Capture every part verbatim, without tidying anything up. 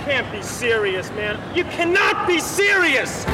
can't be serious, man. You cannot be serious!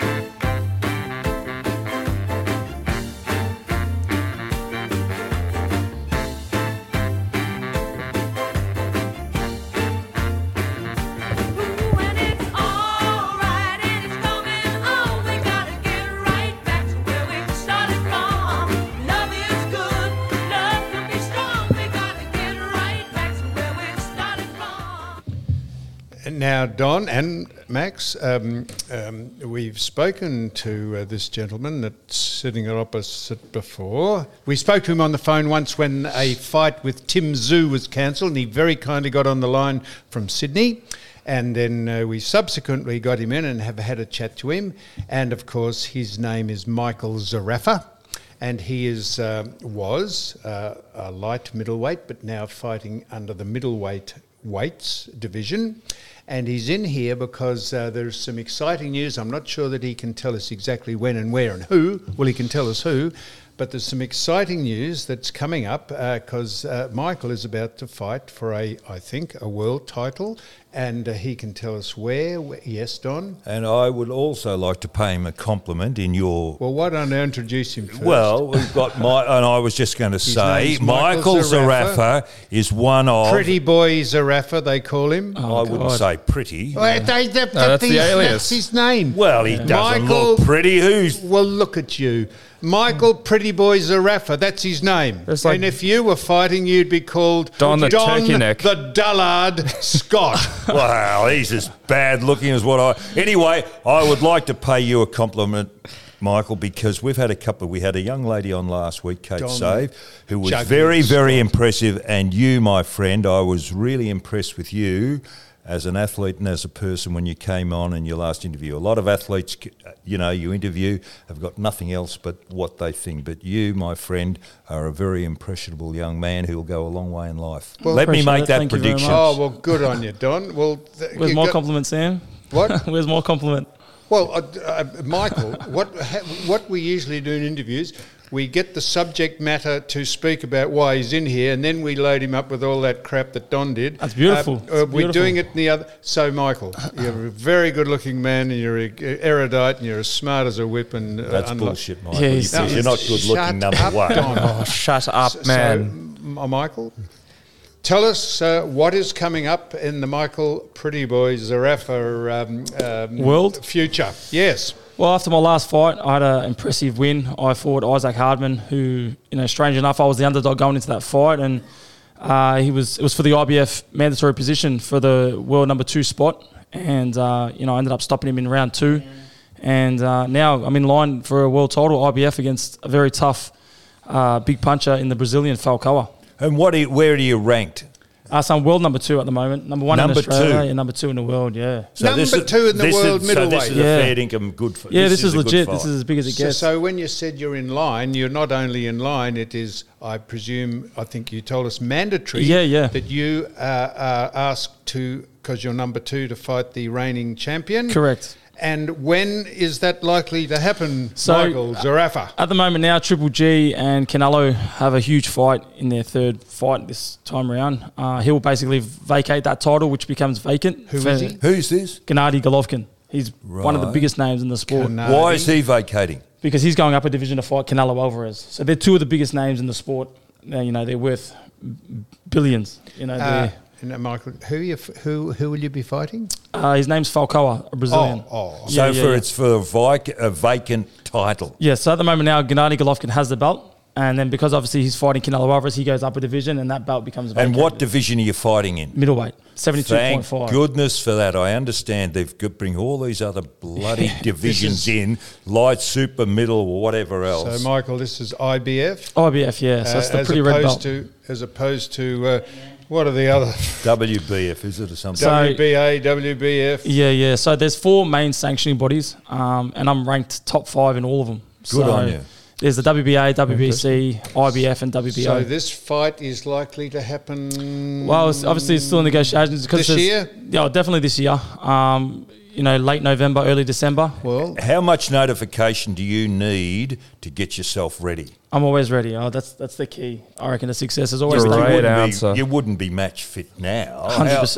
Now, Don and Max, um, um, we've spoken to uh, this gentleman that's sitting opposite before. We spoke to him on the phone once when a fight with Tim Tszyu was cancelled, and he very kindly got on the line from Sydney. And then uh, we subsequently got him in and have had a chat to him. And, of course, his name is Michael Zerafa. And he is uh, was uh, a light middleweight, but now fighting under the middleweight weights division. And he's in here because uh, there's some exciting news. I'm not sure that he can tell us exactly when and where and who. Well, he can tell us who. But there's some exciting news that's coming up because uh, uh, Michael is about to fight for a, I think, a world title, and uh, he can tell us where. Yes, Don? And I would also like to pay him a compliment in your... Well, why don't I introduce him first? Well, we've got my... And I was just going to say, Michael, Michael Zerafa. Zerafa is one of... Pretty boy Zerafa, they call him. Oh, I God. wouldn't say pretty. Well, they, they, no, that's the, the alias. That's his name. Well, he yeah. doesn't Michael, look pretty. Who's... Well, look at you. Michael Pretty Boy Zerafa, that's his name. Like and if you were fighting, you'd be called Don the Don Turkey Neck. the Dullard Scott. Wow, he's as bad looking as what I... Anyway, I would like to pay you a compliment, Michael, because we've had a couple... We had a young lady on last week, Kate Don Save, who was Juggy very, very Scott. impressive. And you, my friend, I was really impressed with you as an athlete and as a person when you came on in your last interview. A lot of athletes, you know, you interview, have got nothing else but what they think. But you, my friend, are a very impressionable young man who will go a long way in life. Well, Let me make it. that Thank prediction. Oh, well, good on you, Don. Well, th- Where's you more got- compliment, Sam? What? Where's more compliment? Well, uh, uh, Michael, what ha- what we usually do in interviews, we get the subject matter to speak about why he's in here, and then we load him up with all that crap that Don did. That's beautiful. Uh, That's uh, we're beautiful. doing it in the other. So, Michael, you're a very good-looking man, and you're a- erudite, and you're as smart as a whip. And uh, That's unlo- bullshit, Michael. Yeah, You- he's- you're not good Shut looking, number up, one. Don. Oh, shut up, So, man. so, uh, Michael, tell us uh, what is coming up in the Michael Pretty Boy Zerafa um, um, World? future. Yes. Well, after my last fight, I had an impressive win. I fought Isaac Hardman, who, you know, strange enough, I was the underdog going into that fight, and uh, he was it was for the I B F mandatory position for the world number two spot, and uh, you know, I ended up stopping him in round two, and uh, now I'm in line for a world title, I B F, against a very tough uh, big puncher in the Brazilian Falcao. And what? Are you, where are you ranked? Uh, so I'm world number two at the moment. Number one Number in Australia two. and number two in the world, yeah. So Number this is- two in the this world is, So this middleweight. is Yeah. a fair income good fight. Yeah, this, is, a good legit. fight. This is as big as it So, gets. so when you said you're in line, you're not only in line, it is, I presume, I think you told us mandatory Yeah, yeah. that you uh, are asked to, because you're number two, to fight the reigning champion. Correct. And when is that likely to happen, So, Michael Zerafa? At the moment now, Triple G and Canelo have a huge fight in their third fight this time around. Uh, he'll basically vacate that title, which becomes vacant. Who for is he? Who's this? Gennady Golovkin. He's one of the Right. biggest names in the sport. Gennady. Why is he vacating? Because he's going up a division to fight Canelo Alvarez. So they're two of the biggest names in the sport. Uh, you know, they're worth billions. You know, Uh, they're- and Michael, who, you f- who who will you be fighting? uh, his name's Falcao, a Brazilian. Oh, oh. So Yeah, yeah, for yeah. it's for a, vic- a vacant title. Yeah, so at the moment now, Gennady Golovkin has the belt. And then because obviously he's fighting Canelo Alvarez, he goes up a division and that belt becomes vacant. And what division are you fighting in? Middleweight, seventy-two point Thank five. goodness for that. I understand they've got bring all these other bloody divisions in, light, super, middle, or whatever else. So, Michael, this is I B F? I B F, yeah. So uh, it's the as pretty red opposed belt. to As opposed to, uh, what are the other? W B F, is it or something? So- W B A, W B F? Yeah, yeah. So there's four main sanctioning bodies, um, and I'm ranked top five in all of them. Good so on you. There's the W B A, W B C, I B F, and W B O. So this fight is likely to happen... well, it's, obviously it's still in negotiations. Because This there's- year? Yeah, definitely this year. Um, you know, late November, early December. Well, How much notification do you need to get yourself ready? I'm always ready. Oh, that's that's the key. I reckon to success is always You're the right. key. wouldn't answer. be, you wouldn't be match fit now. one hundred How- percent.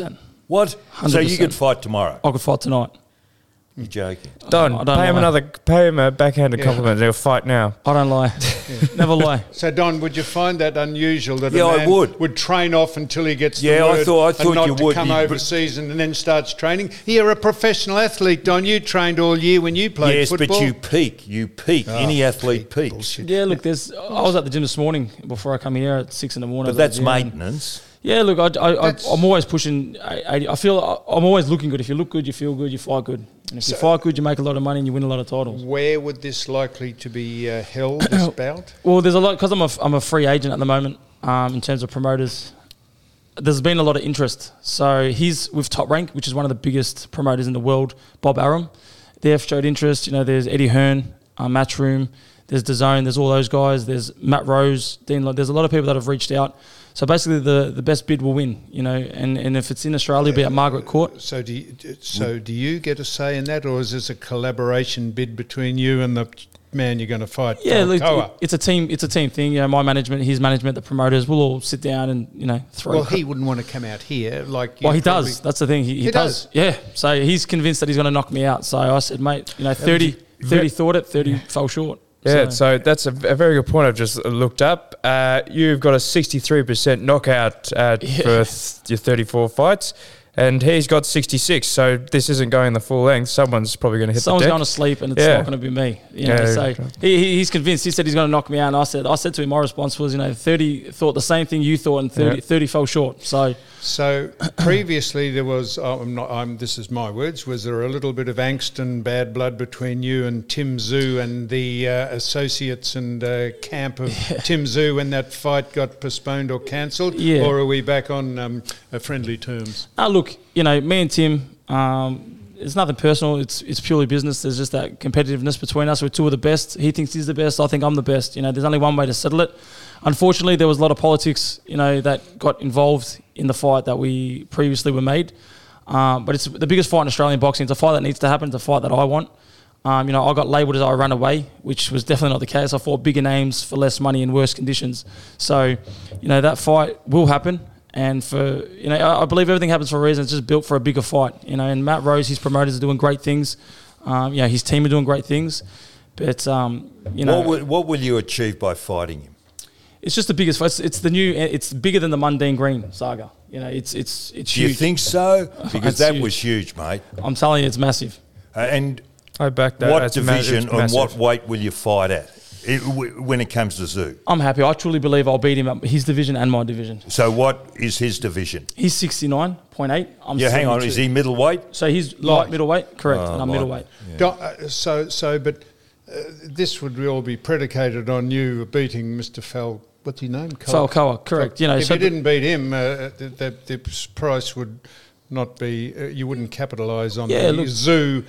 What? So one hundred percent. you could fight tomorrow? I could fight tonight. You're joking. Don, I don't pay him lie. another, pay him a backhanded Yeah. compliment. They'll fight now. I don't lie. Never lie. So, Don, would you find that unusual that Yeah, a I man would. would train off until he gets Yeah, the I word thought- I and thought not you to would. come You- overseas and then starts training? You're a professional athlete, Don. You trained all year when you played Yes, football. but you peak. You peak. Any athlete peaks. Bullshit. Yeah, look, there's. I was at the gym this morning before I come here at six in the morning. But I was that's at the gym and- maintenance. Yeah, look, I, I, I, That's- I'm always pushing. I, I feel I'm always looking good. If you look good, you feel good, you fight good. And if you So- fight good, you make a lot of money and you win a lot of titles. Where would this likely to be uh, held, this bout? Well, there's a lot because I'm a, I'm a free agent at the moment um, in terms of promoters. There's been a lot of interest. So he's with Top Rank, which is one of the biggest promoters in the world, Bob Arum. They've showed interest. You know, there's Eddie Hearn, uh, Matchroom, there's DAZN, there's all those guys. There's Matt Rose, Dean. Lo- There's a lot of people that have reached out. So basically, the, the best bid will win. You know, and, and if it's in Australia, it'll be at Margaret Court. So do you, so do you get a say in that, or is this a collaboration bid between you and the man you're going to fight? Yeah, look, Falcoa? it's a team. It's a team thing. You know, my management, his management, the promoters, we'll all sit down and you know throw. Well, he wouldn't want to come out here like. Well, you he probably- does. That's the thing. He, he, He does. does? Yeah. So he's convinced that he's going to knock me out. So I said, mate, you know, thirty, thirty thought it, thirty fell short. Yeah, so, that's a, a very good point. I've just looked up. Uh, you've got a sixty-three percent knockout uh, Yeah. for th- your thirty-four fights, and he's got sixty-six. So this isn't going the full length. Someone's probably going to hit Someone's the deck. going to sleep, and it's Yeah. not going to be me. You know, Yeah. so he, he, he's convinced. He said he's going to knock me out, and I said, I said to him, my response was, you know, thirty thought the same thing you thought, and thirty, Yeah. thirty fell short. So So previously there was, oh, I'm not, I'm, this is my words, was there a little bit of angst and bad blood between you and Tim Zhu and the uh, associates and uh, camp of Tim Zhu when that fight got postponed or cancelled? Yeah. Or are we back on um, uh, friendly terms? Uh, look, you know, me and Tim, um, it's nothing personal. It's it's purely business. There's just that competitiveness between us. We're two of the best. He thinks he's the best. I think I'm the best. You know, there's only one way to settle it. Unfortunately, there was a lot of politics, you know, that got involved in the fight that we previously were made. Um, but it's the biggest fight in Australian boxing. It's a fight that needs to happen. It's a fight that I want. Um, you know, I got labelled as I ran away, which was definitely not the case. I fought bigger names for less money in worse conditions. So, you know, that fight will happen. And for, you know, I, I believe everything happens for a reason. It's just built for a bigger fight, you know. And Matt Rose, his promoters are doing great things. Um, you know, his team are doing great things. But, um, you know, What will, what will you achieve by fighting him? it's just the biggest fight. It's, it's the new, it's bigger than the Mundine Green saga. You know, it's it's it's Do you huge. think so? Because It's that huge. was huge, mate. I'm telling you, it's massive. Uh, and I back that. what That's ma- division it's and massive. what weight will you fight at it, w- when it comes to Zoo? I'm happy. I truly believe I'll beat him at his division and my division. So what is his division? He's sixty-nine point eight. I'm Yeah, hang on. seventy-two. Is he middleweight? So he's light, Light. middleweight? Correct. Oh, and I'm light. middleweight. Do- uh, so, so, but uh, this would all be predicated on you beating Mister Fal. What's his name? Col- Falcoa, correct. You know, if so you didn't beat him, uh, the, the, the price would not be. Uh, you wouldn't capitalise on Yeah, the look- Zoo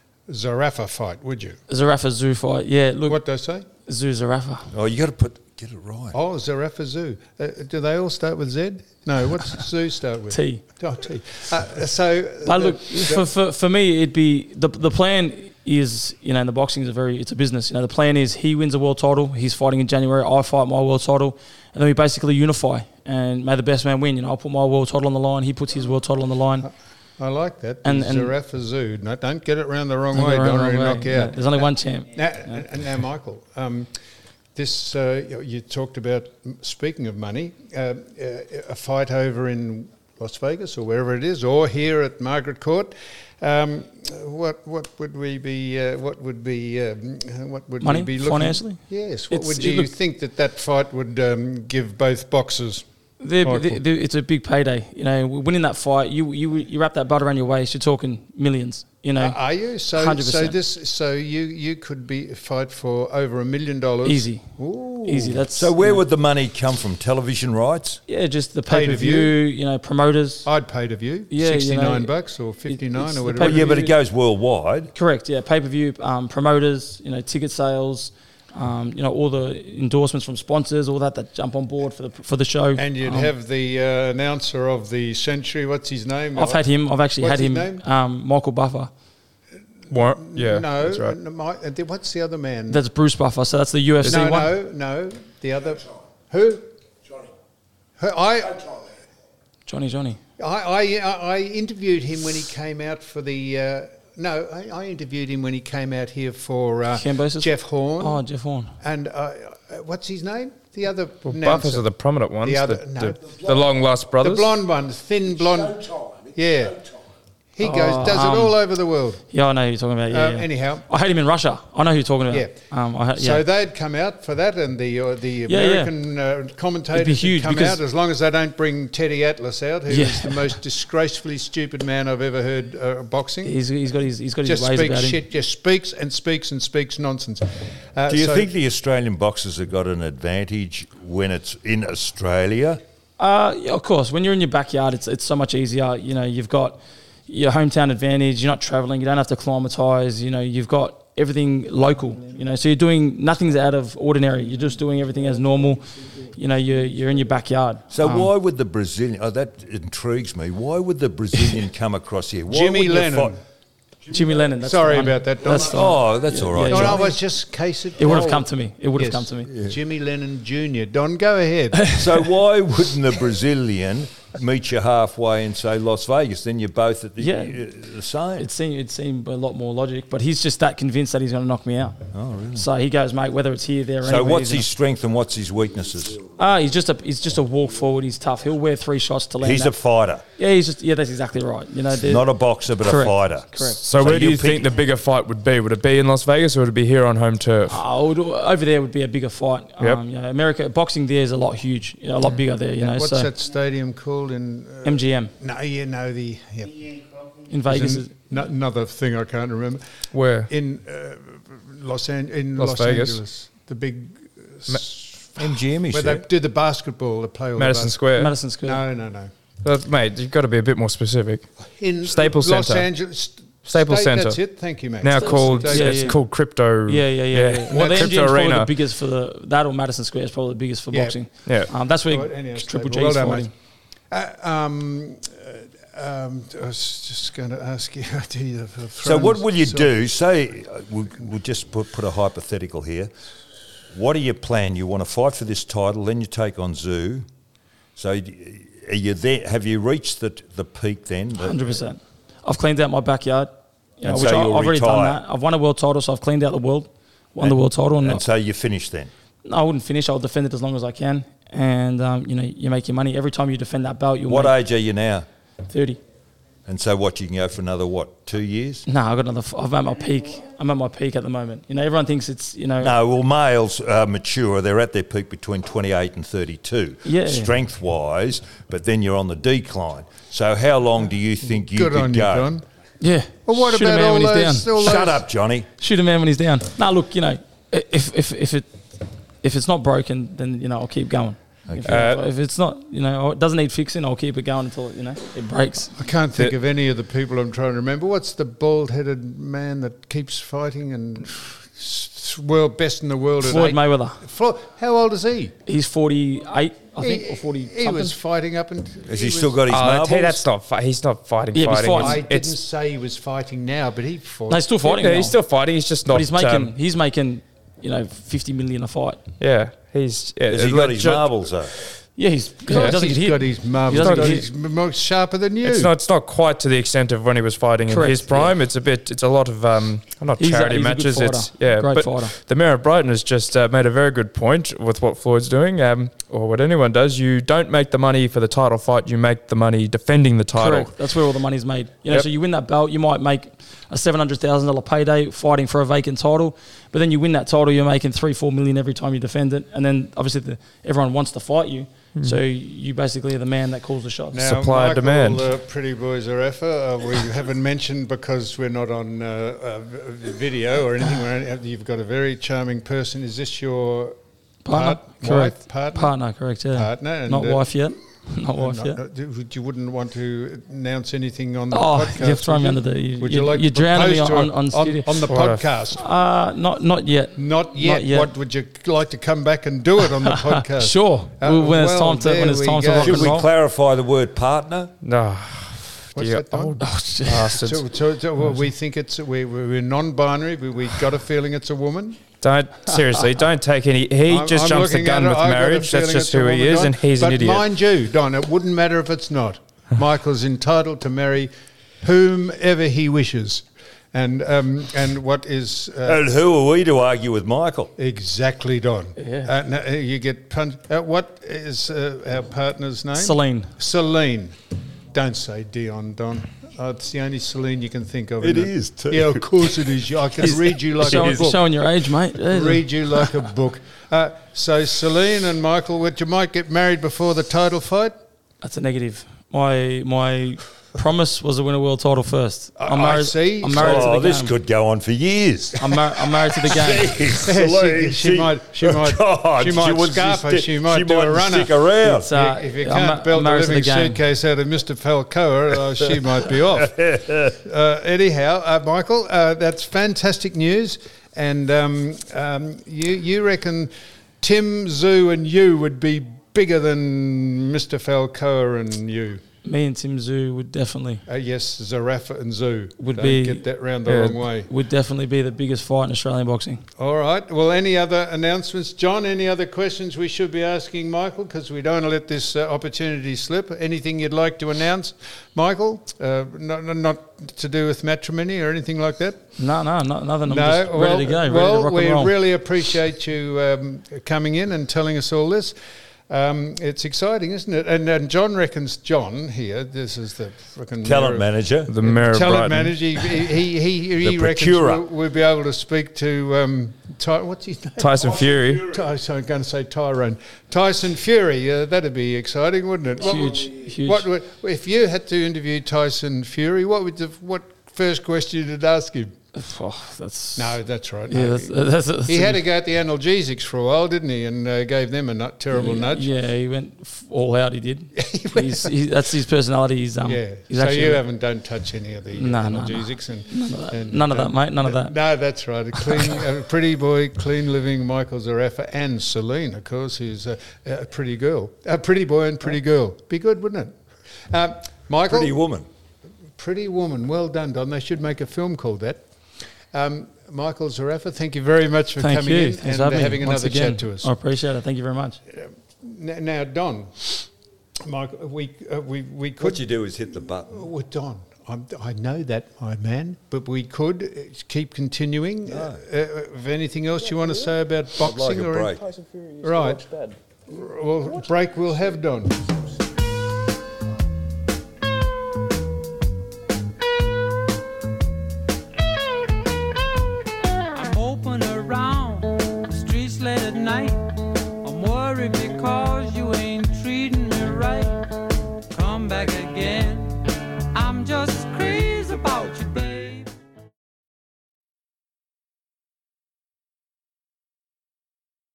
Zarafa fight, would you? Zarafa Zoo fight. Yeah, look, What did I say? Zoo Zarafa. Oh, you got to put get it right. Oh, Zarafa Zoo. Uh, do they all start with Z? No. What's Zoo start with? T. Oh, T. Uh, so, But the- look, for, for, for me, it'd be the the plan is, you know, in the boxing is a very, it's a business. You know, the plan is he wins a world title. He's fighting in January. I fight my world title, and then we basically unify and may the best man win. You know, I'll put my world title on the line. He puts his world title on the line. I like that. And- And, and- Zarafa Zoo. No, don't get it round the wrong Don't way. go around Don't the really wrong knock way. you Yeah, out. there's only one champ. Now, and now Michael, um, this uh, you- you talked about. Speaking of money, uh, uh, a fight over in Las Vegas or wherever it is, or here at Margaret Court. Um, what what would we be? Uh, what would be? Um, what would Money? we be looking? Financially? Yes. What It's- would it you look- think that that fight would um, give both boxers? They're, Michael. they're, they're- it's a big payday. You know, winning that fight, you you you wrap that butt around your waist, you're talking millions. You know, Uh, are you? So one hundred so percent. this so you you could be fight for over a million dollars. Easy. Ooh. easy. That's So where you know, would the money come from? Television rights? yeah, just the pay per Pay-per-view? view. You know, promoters. I'd pay to view. Yeah, you know, sixty-nine bucks or fifty-nine it's or the whatever. Well, yeah, but pay-per-view. it goes worldwide. Correct. Yeah, pay per view. Um, promoters. You know, ticket sales. Um, you know, all the endorsements from sponsors, all that that jump on board for the for the show. And you'd Um, have the uh, announcer of the century. What's his name? I've had him. I've actually What's had his him. name? Um, Michael Buffer. What? Yeah, no, that's right. no, my, uh, the- what's the other man? That's Bruce Buffer. So that's the U F C no, one. no, no. The other. Who? Johnny. Who? I. Johnny, Johnny. I, I I interviewed him when he came out for the. Uh, no, I, I interviewed him when he came out here for uh, Cambosis? Jeff Horn. Oh, Jeff Horn. And uh, uh, what's his name? The other. Well, announcer. Buffers are the prominent ones. The The, other- no. the, the long lost The brothers. blonde one, thin blonde. Showtime. It's Yeah. Showtime. He goes, Oh, does um, it all over the world. Yeah, I know who you're talking about. Yeah, Uh, yeah. anyhow. I had him in Russia. I know who you're talking about. Yeah. Um, I had, yeah. So they'd come out for that, and the uh, the yeah. American uh, commentators It'd be huge would come because- out, as long as they don't bring Teddy Atlas out, who Yeah. is the most disgracefully stupid man I've ever heard uh, boxing. he's, he's got his he's got Just his ways speaks about him. shit, just speaks and speaks and speaks nonsense. Uh, Do you so- think the Australian boxers have got an advantage when it's in Australia? Uh, yeah, of course. When you're in your backyard, it's it's so much easier. You know, you've got your hometown advantage. You're not traveling. You don't have to acclimatise. You know, you've got everything local. You know, so you're doing nothing's out of ordinary. You're just doing everything as normal. You know, you're you're in your backyard. So Um, why would the Brazilian? Oh, that intrigues me. Why would the Brazilian come across here? Why Jimmy would you Lennon. fight- Jimmy Lennon. That's Sorry the one. about that, Don. That's the Oh, that's all right. yeah, No, yeah. no, I was just case it. It would have oh, come to me. It would have yes. come to me. Jimmy Lennon Junior Don, go ahead. So why wouldn't the Brazilian meet you halfway and say Las Vegas? Then you're both at the, Yeah. uh, the same. It seemed it seemed a lot more logic, but he's just that convinced that he's going to knock me out. Oh, really? So he goes, mate. Whether it's here, there, or So anywhere, what's he's his strength and what's his weaknesses? gonna- Ah, he's just a he's just a walk forward. He's tough. He'll wear three shots to land. He's that. a fighter, Yeah, he's just yeah. That's exactly right. You know, they're- not a boxer, but Correct. a fighter. Correct. So, So where do you you think pick- the bigger fight would be? Would it be in Las Vegas or would it be here on home turf? Oh, would- over there would be a bigger fight. Yep. Um, you know, America boxing there is a lot huge, you know, a lot bigger there. You know, What's so that stadium called in? Uh, M G M no, yeah, no, the yep. in Vegas. There's Is, an- no- another thing I can't remember. Where? In uh, Los An- in Las Los, Vegas. Angeles, the big uh, s- M G M, he where they said. do the basketball, they play all Madison the bas- Square. Madison Square. No, no, no. Uh, mate, you've got to be a bit more specific. In Staples Los Center. Angeles. Staples State- Center. That's it. Thank you, mate. Now called Staples. Yeah, it's yeah. called Crypto. Yeah, yeah, yeah. yeah. Well, the Crypto M G M is probably Arena. the biggest for the that or Madison Square is probably the biggest for Yeah. boxing. Yeah. Um, that's where Right, anyhow, Triple Staples. G Well is done, fighting. mate. Uh, um, uh, um, I was just going to ask you. do you have So what thrones? will you So- do? Say, uh, we'll, we'll just put, put a hypothetical here. What are your plan? You want to fight for this title, then you take on Zoo. So d- are you there? Have you reached the the peak then? The- Hundred percent. I've cleaned out my backyard. You know, And which so I, I've you'll already retire. done that. I've won a world title, so I've cleaned out the world. Won the world title, and, And so you finish then? no, I wouldn't finish. I'll defend it as long as I can, and um, you know, you make your money every time you defend that belt. You'll What make age are you now? thirty. And so what, you can go for another, what, two years? No, I got another. f- I'm at my peak. I'm at my peak at the moment. You know, everyone thinks it's you know. No, well, males are mature. They're at their peak between twenty-eight and thirty-two, Yeah. strength-wise, but then you're on the decline. So how long do you think you Good could on you, go? Don. Yeah. Well, what Shoot a about man all when he's those? down. all Shut those- up, Johnny. Shoot a man when he's down. Nah, look, you know, if if if it if it's not broken, then you know I'll keep going. If, Uh, if it's not, you know, it doesn't need fixing, I'll keep it going until you know it breaks. I can't think The- of any of the people I'm trying to remember. What's the bald-headed man that keeps fighting and s- world best in the world? at Floyd eight- Mayweather, Flo- How old is he? he's forty-eight, I think, he, or forty. He was fighting up and. Has he, still got his Oh, marbles? hey, that's not. Fi- he's not fighting. Yeah, he's fighting. fighting. I It's- didn't it's- say he was fighting now, but he fought. No, he's still fighting. Yeah, now. he's still fighting. He's just not. but he's making um, he's making you know fifty million a fight. yeah, he's. Yeah, Has he got his legit- marbles, though? Yeah, he's Of he course doesn't he's get hit. got his marbles. He He's doesn't got get his more sharper than you. It's not. It's not quite to the extent of when he was fighting in Correct, his prime. It's a bit. It's a lot of um, not He's a- charity he's a good matches. fighter. It's yeah, Great but fighter. the Mayor of Brighton has just uh, made a very good point with what Floyd's doing, um, or what anyone does. You don't make the money for the title fight. You make the money defending the title. Correct. That's where all the money's made. You know, Yep. so you win that belt, you might make a seven hundred thousand dollar payday fighting for a vacant title, but then you win that title, you're making three, four million every time you defend it, and then obviously the, everyone wants to fight you. Hmm. So you basically are the man that calls the shots. Now, Supply and Michael, demand. Uh, Pretty Boys are effer. Uh, we haven't mentioned because we're not on uh, uh, v- video or anything. we're only- You've got a very charming person. Is this your Partner, part- correct. wife, partner? Partner, correct. Yeah. Partner, and, not uh, wife yet. Not Uh, wife not- yet. not- you you wouldn't want to announce anything on the Oh, podcast. you've thrown me would under the. You, Would you, you like you're to drowning me propose on, to on, it on studio. on the What a- podcast? uh, not not yet. Not yet. Not yet. What would you like to come back and do it on the podcast? Sure. Uh, Well, when it's well, time to when there it's we time to go. rock Should and we roll. clarify the word partner? No. What's You that, Don? old Oh, bastards. So, so, so well, we think it's we we're non-binary. We we got a feeling it's a woman. Don't seriously. Don't take any. He I'm- just I'm jumps the looking gun at it, with I've got a marriage. That's feeling just it's a who he woman, is, Don. and he's but an idiot. mind you, Don, it wouldn't matter if it's not. Michael's entitled to marry whomever he wishes. And um, and what is... Uh, And who are we to argue with Michael? exactly, Don. Yeah. Uh, no, uh, you get punched. Uh, what is uh, our partner's name? Celine. Celine. Don't say Dion, Don. Oh, it's the only Celine you can think of. It isn't is too. Yeah, of course it is. I can read you like Showing, a book. showing your age, mate. There's a- Read you like a book. Uh, so Celine and Michael, would you might get married before the title fight? That's a negative. My my promise was to win a world title first. I- I'm I married. see. I'm married Oh, to the this game. could go on for years. I'm, mar- I'm married to the game. she, she might. She might. God, she might wouldn't scarf her. sti- She might she do a mightn't runner. stick around. It's, uh, if you I'm can't ma- build I'm a married to living the game. suitcase out of Mister Falcoa, uh, she might be off. Uh, anyhow, uh, Michael, uh, that's fantastic news. And um, um, you, you reckon Tim, Zoo and you would be bigger than Mister Falcoa and you? Me and Tim Zoo would definitely Uh, yes, Zarafa and Zoo. Would Don't be- get that round the yeah. wrong way. would definitely be the biggest fight in Australian boxing. All right. Well, any other announcements? John, any other questions we should be asking Michael? Because we don't want to let this uh, opportunity slip. Anything you'd like to announce, Michael? Uh, not, not to do with matrimony or anything like that? No, no, no nothing. I'm no. just well, ready to go. Ready well, to rock we and roll. really appreciate you um, coming in and telling us all this. Um, it's exciting, isn't it? And, and John reckons, John here, this is the freaking Talent mayor- manager. The mayor of talent Brighton. manager. He he he, he The reckons procurer. we'll, we'll be able to speak to um, Ty, what's his name? Tyson Fury. Ty, so I'm going to say Tyrone. Tyson Fury. Uh, that'd be exciting, wouldn't it? What Huge, would- huge. What would, if you had to interview Tyson Fury? What would the, what first question you'd ask him? Oh, that's No, that's right. Yeah, no. that's, that's, that's he had to go at the analgesics for a while, didn't he? And uh, gave them a nut, terrible nudge. Yeah, he went f- all out. He did. he's, he, that's his personality. He's um. Yeah. He's so actually you haven't don't touch any of the No, no, no. analgesics and none of that. and, None of uh, that, mate. None of that. No, that's right. A clean, a pretty boy, clean living Michael Zarafa and Celine, of course, who's a, a pretty girl, a pretty boy and pretty girl. Be good, wouldn't it? Um, Michael, Pretty woman. Pretty woman. Well done, Don. They should make a film called that. Um, Michael Zarafa, thank you very much for Thank coming you. in Thanks and for uh, having having me once another again. chat to us. I appreciate it. Thank you very much. N- Now, Don, Michael, we uh, we we could. What you do is hit the button. Well, Don, I'm, I know that, my man, but we could uh, keep continuing. Uh, uh, if anything else you want to say about I'd boxing like a or break. Tyson Fury used Right. to watch Dad. Well, break we'll have, Don.